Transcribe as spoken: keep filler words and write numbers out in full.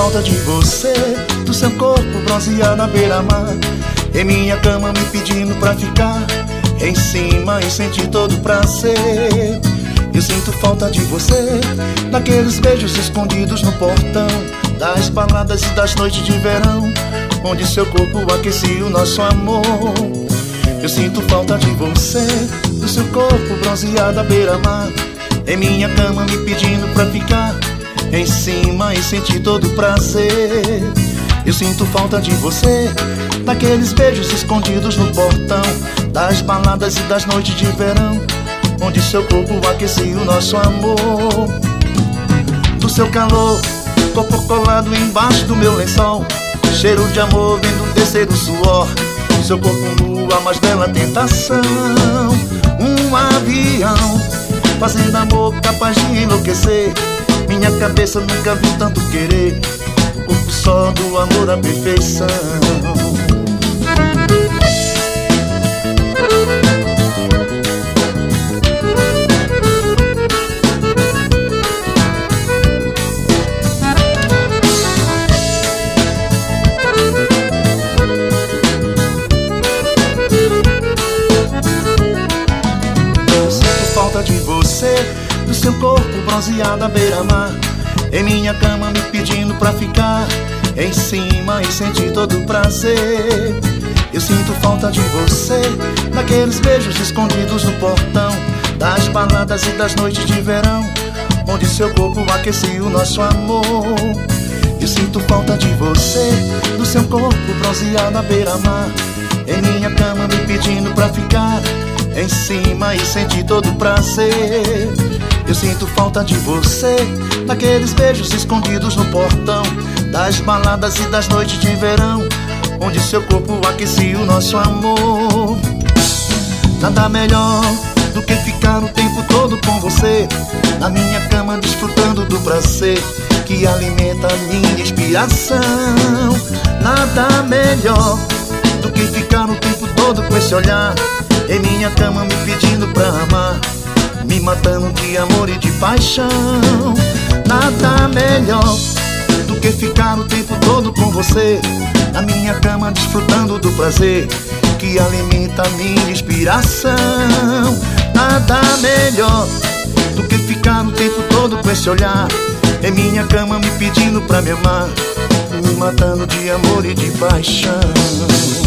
falta de você, do seu corpo bronzeado à beira-mar, em minha cama me pedindo pra ficar em cima e sentir todo o prazer. Eu sinto falta de você, daqueles beijos escondidos no portão das baladas e das noites de verão, onde seu corpo aquecia o nosso amor. Eu sinto falta de você, do seu corpo bronzeado à beira-mar, em minha cama me pedindo pra ficar em cima e sentir todo o prazer. Eu sinto falta de você, daqueles beijos escondidos no portão das baladas e das noites de verão, onde seu corpo aquecia o nosso amor. Do seu calor, corpo colado embaixo do meu lençol, cheiro de amor vendo descer o suor, seu corpo nu, a mais bela tentação. Um avião fazendo amor capaz de enlouquecer, minha cabeça nunca viu tanto querer, o corpo só do amor à perfeição. De você, do seu corpo bronzeado à beira-mar, em minha cama me pedindo pra ficar em cima e sentir todo o prazer. Eu sinto falta de você, daqueles beijos escondidos no portão das baladas e das noites de verão, onde seu corpo aquecia o nosso amor. Eu sinto falta de você, do seu corpo bronzeado à beira-mar, em minha cama me pedindo pra ficar em cima e sentir todo o prazer. Eu sinto falta de você, daqueles beijos escondidos no portão das baladas e das noites de verão, onde seu corpo aquecia o nosso amor. Nada melhor do que ficar o tempo todo com você, na minha cama desfrutando do prazer que alimenta a minha inspiração. Nada melhor do que ficar o tempo todo com esse olhar em minha cama me pedindo pra amar, me matando de amor e de paixão. Nada melhor do que ficar o tempo todo com você, na minha cama desfrutando do prazer que alimenta a minha inspiração. Nada melhor do que ficar o tempo todo com esse olhar em minha cama me pedindo pra me amar, me matando de amor e de paixão.